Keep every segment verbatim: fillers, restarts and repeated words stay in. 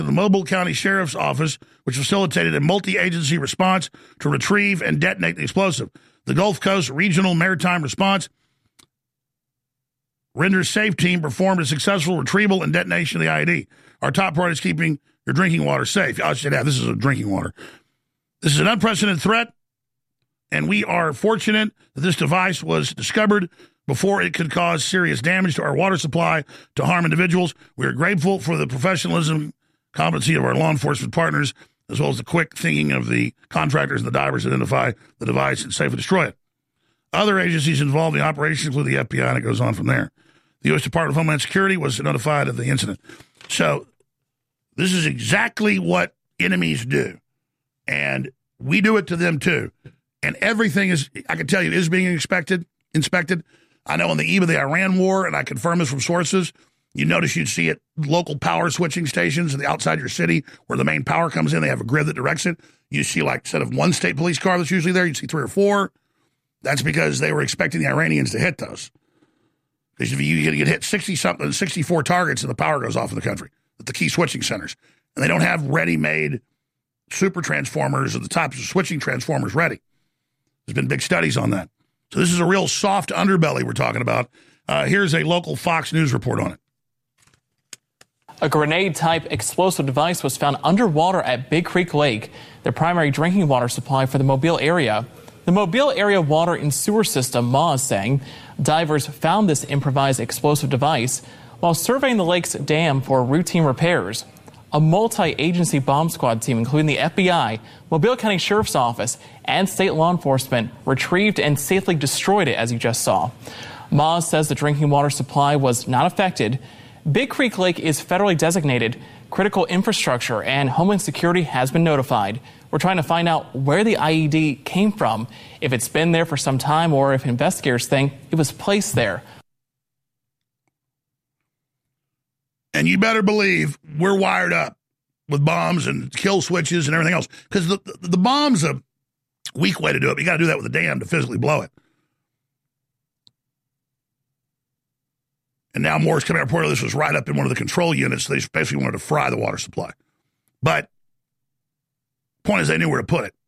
the Mobile County Sheriff's Office, which facilitated a multi-agency response to retrieve and detonate the explosive. The Gulf Coast Regional Maritime Response Renders Safe team performed a successful retrieval and detonation of the I E D. Our top priority is keeping your drinking water safe. I said, yeah, this is a drinking water. This is an unprecedented threat, and we are fortunate that this device was discovered before it could cause serious damage to our water supply to harm individuals. We are grateful for the professionalism, competency of our law enforcement partners, as well as the quick thinking of the contractors and the divers to identify the device and safely destroy it. Other agencies involved in the operation include the F B I, and it goes on from there. The U S Department of Homeland Security was notified of the incident. So this is exactly what enemies do, and we do it to them too. And everything is, I can tell you, is being inspected. Inspected. I know on the eve of the Iran war, and I confirm this from sources, you notice you'd see it local power switching stations in the outside your city where the main power comes in. They have a grid that directs it. You see, like, instead of one state police car that's usually there, you see three or four. That's because they were expecting the Iranians to hit those. Because if you get hit sixty-something, sixty-four targets, and the power goes off in the country at the key switching centers. And they don't have ready-made super transformers or the types of switching transformers ready. There's been big studies on that. So this is a real soft underbelly we're talking about. Uh, here's a local Fox News report on it. A grenade-type explosive device was found underwater at Big Creek Lake, the primary drinking water supply for the Mobile area. The Mobile Area Water and Sewer System, M A W S, saying divers found this improvised explosive device while surveying the lake's dam for routine repairs. A multi-agency bomb squad team, including the F B I, Mobile County Sheriff's Office, and state law enforcement, retrieved and safely destroyed it, as you just saw. M A W S says the drinking water supply was not affected. Big Creek Lake is federally designated critical infrastructure, and Homeland Security has been notified. We're trying to find out where the I E D came from, if it's been there for some time, or if investigators think it was placed there. And you better believe we're wired up with bombs and kill switches and everything else. Because the, the, the bomb's a weak way to do it. You got to do that with a dam to physically blow it. And now Moore's coming out reported this was right up in one of the control units. They basically wanted to fry the water supply. But point is they knew where to put it.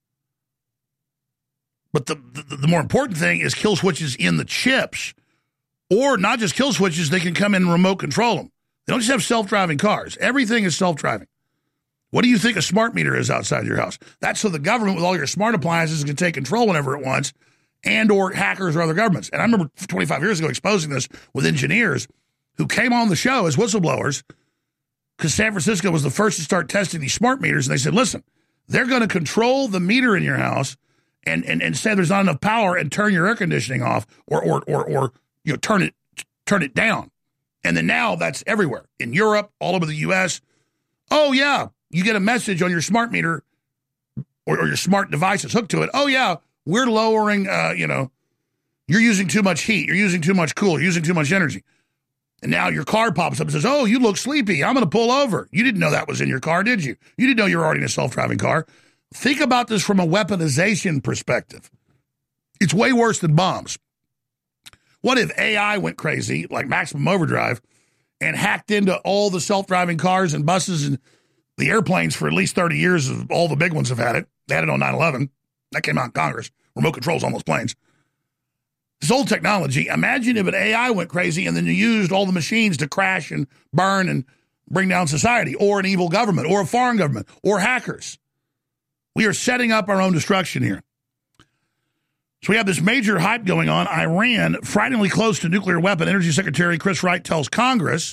But the, the, the more important thing is kill switches in the chips. Or not just kill switches, they can come in and remote control them. They don't just have self-driving cars. Everything is self-driving. What do you think a smart meter is outside your house? That's so the government with all your smart appliances can take control whenever it wants, and or hackers or other governments. And I remember twenty-five years ago exposing this with engineers who came on the show as whistleblowers because San Francisco was the first to start testing these smart meters. And they said, listen, they're going to control the meter in your house and, and, and say there's not enough power and turn your air conditioning off or, or, or, or you know, turn it, turn it down. And then now that's everywhere in Europe, all over the U S. Oh, yeah, you get a message on your smart meter or, or your smart device that's hooked to it. Oh, yeah, we're lowering, uh, you know, you're using too much heat. You're using too much cool. You're using too much energy. And now your car pops up and says, oh, you look sleepy. I'm going to pull over. You didn't know that was in your car, did you? You didn't know you were already in a self-driving car. Think about this from a weaponization perspective. It's way worse than bombs. What if A I went crazy, like Maximum Overdrive, and hacked into all the self-driving cars and buses and the airplanes for at least thirty years? All the big ones have had it. They had it on nine eleven. That came out in Congress. Remote controls on those planes. This old technology. Imagine if an A I went crazy and then you used all the machines to crash and burn and bring down society, or an evil government, or a foreign government, or hackers. We are setting up our own destruction here. So we have this major hype going on. Iran, frighteningly close to nuclear weapon. Energy Secretary Chris Wright tells Congress.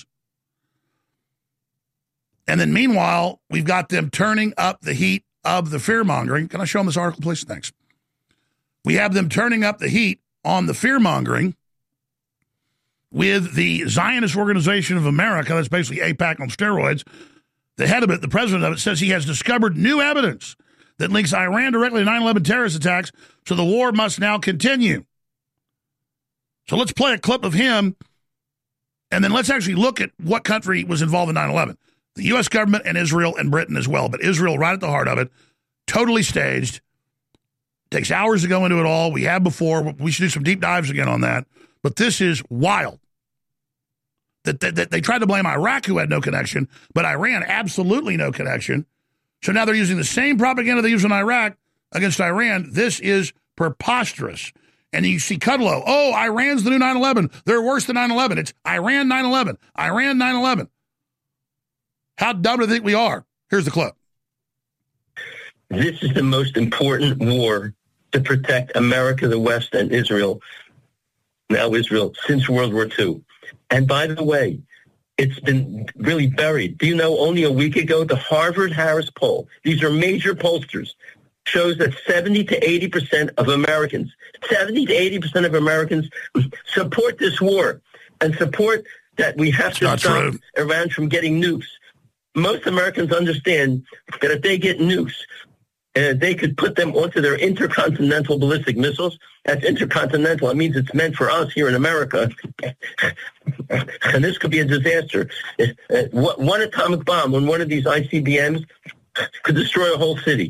And then meanwhile, we've got them turning up the heat of the fear-mongering. Can I show them this article, please? Thanks. We have them turning up the heat on the fear-mongering with the Zionist Organization of America. That's basically AIPAC on steroids. The head of it, the president of it, says he has discovered new evidence that links Iran directly to nine eleven terrorist attacks, so the war must now continue. So let's play a clip of him, and then let's actually look at what country was involved in nine eleven. The U S government and Israel and Britain as well, but Israel right at the heart of it, totally staged. Takes hours to go into it all. We have before. We should do some deep dives again on that. But this is wild. that, that, that they tried to blame Iraq, who had no connection, but Iran, absolutely no connection. So now they're using the same propaganda they used in Iraq against Iran. This is preposterous. And you see Kudlow, oh, Iran's the new nine eleven. They're worse than nine eleven. It's Iran nine eleven. Iran nine eleven. How dumb do you think we are? Here's the clip. This is the most important war to protect America, the West, and Israel, now Israel, since World War Two. And by the way, it's been really buried. Do you know, only a week ago, the Harvard-Harris poll, these are major pollsters, shows that seventy to eighty percent of Americans, seventy to eighty percent of Americans support this war and support that we have It's to not stop true. Iran from getting nukes. Most Americans understand that if they get nukes, uh, they could put them onto their intercontinental ballistic missiles. That's intercontinental. It means it's meant for us here in America. And this could be a disaster. Uh, one atomic bomb on one of these I C B Ms could destroy a whole city.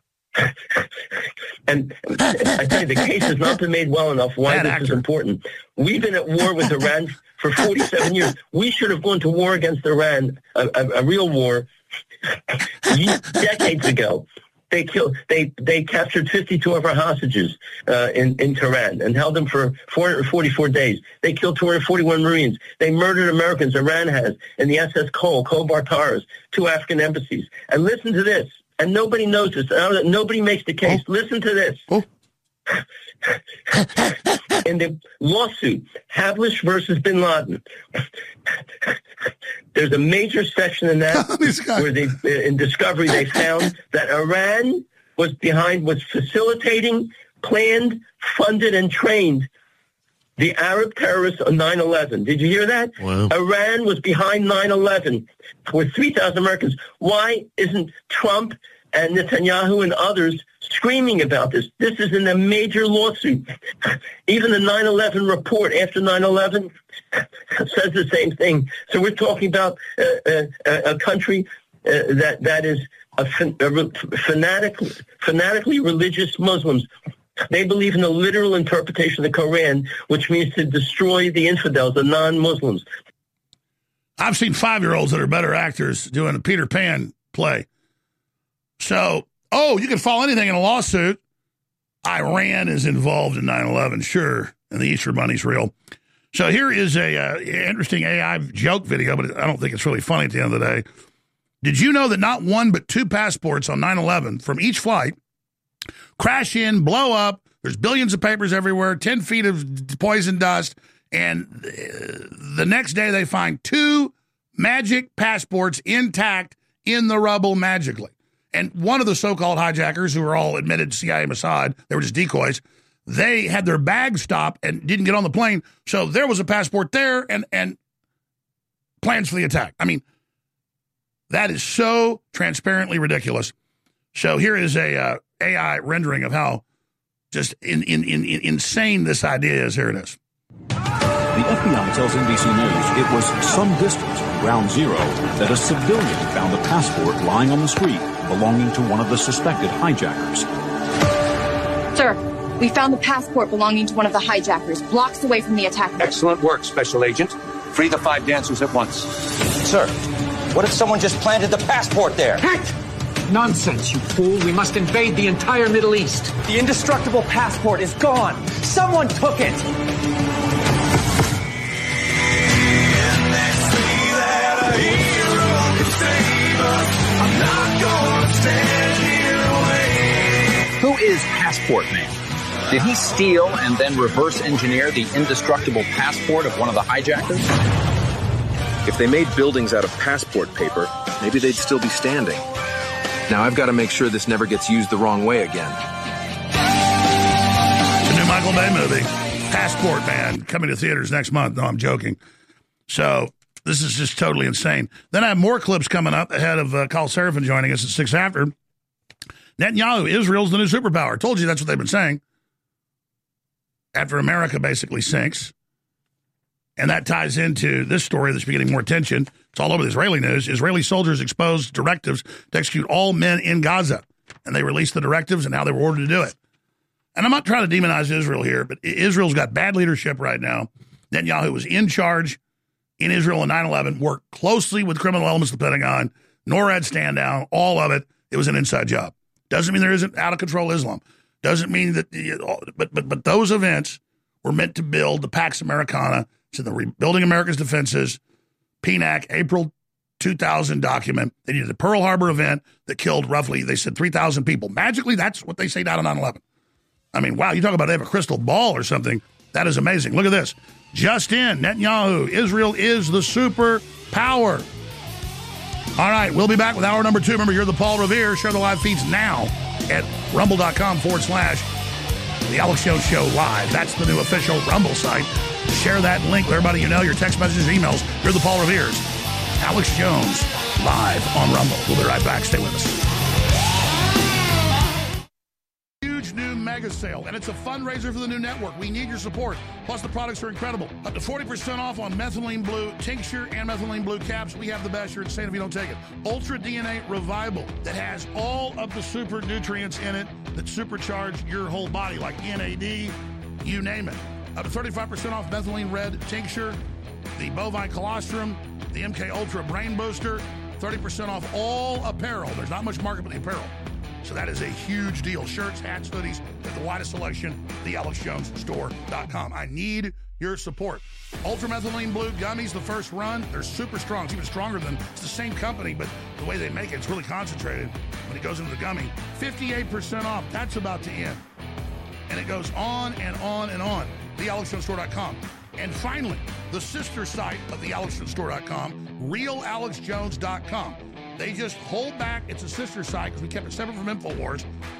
And I tell you, the case has not been made well enough why Bad this actor. is important. We've been at war with Iran for forty-seven years. We should have gone to war against Iran, a, a, a real war, decades ago. They killed. They they captured fifty-two of our hostages uh, in in Tehran and held them for four hundred forty-four days. They killed two hundred forty-one Marines. They murdered Americans. Iran has in the S S Cole, Khobar Tars, two African embassies. And listen to this. And nobody knows this. Nobody makes the case. Oh. Listen to this. Oh. In the lawsuit, Havlish versus Bin Laden, there's a major section in that This guy. where they, in discovery, they found that Iran was behind, was facilitating, planned, funded, and trained the Arab terrorists on nine eleven. Did you hear that? Wow. Iran was behind nine eleven with three thousand Americans. Why isn't Trump and Netanyahu and others screaming about this? This is in a major lawsuit. Even the nine eleven report after nine eleven says the same thing. So we're talking about uh, a, a country uh, that that is a, a fanatic, fanatically religious Muslims. They believe in the literal interpretation of the Quran, which means to destroy the infidels, the non-Muslims. I've seen five-year-olds that are better actors doing a Peter Pan play. So, oh, you can file anything in a lawsuit. Iran is involved in nine eleven, sure, and the Easter Bunny's real. So here is a uh, interesting A I joke video, but I don't think it's really funny at the end of the day. Did you know that not one but two passports on nine eleven from each flight crash in, blow up, there's billions of papers everywhere, ten feet of poison dust, and the next day they find two magic passports intact in the rubble magically. And one of the so-called hijackers, who were all admitted C I A Mossad, they were just decoys, they had their bag stopped and didn't get on the plane, so there was a passport there and, and plans for the attack. I mean, that is so transparently ridiculous. So here is a uh, A I rendering of how just in, in, in, in insane this idea is. Here it is. The F B I tells N B C News it was some distance from Ground Zero that a civilian found a passport lying on the street belonging to one of the suspected hijackers. Sir, we found the passport belonging to one of the hijackers, blocks away from the attack. Excellent work, Special Agent. Free the five dancers at once. Sir, what if someone just planted the passport there? Heck! Nonsense, you fool. We must invade the entire Middle East. The indestructible passport is gone. Someone took it. Who is Passport Man? Did he steal and then reverse engineer the indestructible passport of one of the hijackers? If they made buildings out of passport paper, maybe they'd still be standing. Now I've got to make sure this never gets used the wrong way again. The new Michael Bay movie, Passport Man, coming to theaters next month. No, I'm joking. So this is just totally insane. Then I have more clips coming up ahead of uh, Carl Seraphin joining us at six after. Netanyahu, Israel's the new superpower. Told you that's what they've been saying. After America basically sinks. And that ties into this story that's been getting more attention. It's all over the Israeli news. Israeli soldiers exposed directives to execute all men in Gaza. And they released the directives and how they were ordered to do it. And I'm not trying to demonize Israel here, but Israel's got bad leadership right now. Netanyahu was in charge in Israel on nine eleven, worked closely with criminal elements of the Pentagon, NORAD stand down, all of it. It was an inside job. Doesn't mean there isn't out-of-control Islam. Doesn't mean that, but but but those events were meant to build the Pax Americana. So the Rebuilding America's Defenses, P N A C, April two thousand document. They did the Pearl Harbor event that killed roughly, they said, three thousand people. Magically, that's what they say died on nine eleven. I mean, wow, you talk about they have a crystal ball or something. That is amazing. Look at this. Just in, Netanyahu, Israel is the superpower. All right, we'll be back with hour number two. Remember, you're the Paul Revere. Share the live feeds now at rumble.com forward slash The Alex Jones Show Live. That's the new official Rumble site. Share that link with everybody you know, your text messages, emails. You're the Paul Revere's. Alex Jones live on Rumble. We'll be right back. Stay with us. Huge new mega sale, and it's a fundraiser for the new network. We need your support. Plus, the products are incredible. Up to forty percent off on methylene blue tincture and methylene blue caps. We have the best. You're insane if you don't take it. Ultra D N A Revival that has all of the super nutrients in it that supercharge your whole body, like N A D, you name it. Up to thirty-five percent off methylene red tincture, the bovine colostrum, the M K Ultra Brain Booster, thirty percent off all apparel. There's not much market but the apparel. So that is a huge deal. Shirts, hats, hoodies, with the widest selection, the alex jones store dot com. I need your support. Ultramethylene Blue gummies, the first run, they're super strong. It's even stronger than, it's the same company, but the way they make it, it's really concentrated when it goes into the gummy. fifty-eight percent off. That's about to end. And it goes on and on and on. the alex jones store dot com. And finally, the sister site of the alex jones store dot com, real alex jones dot com. They just hold back. It's a sister site because we kept it separate from InfoWars.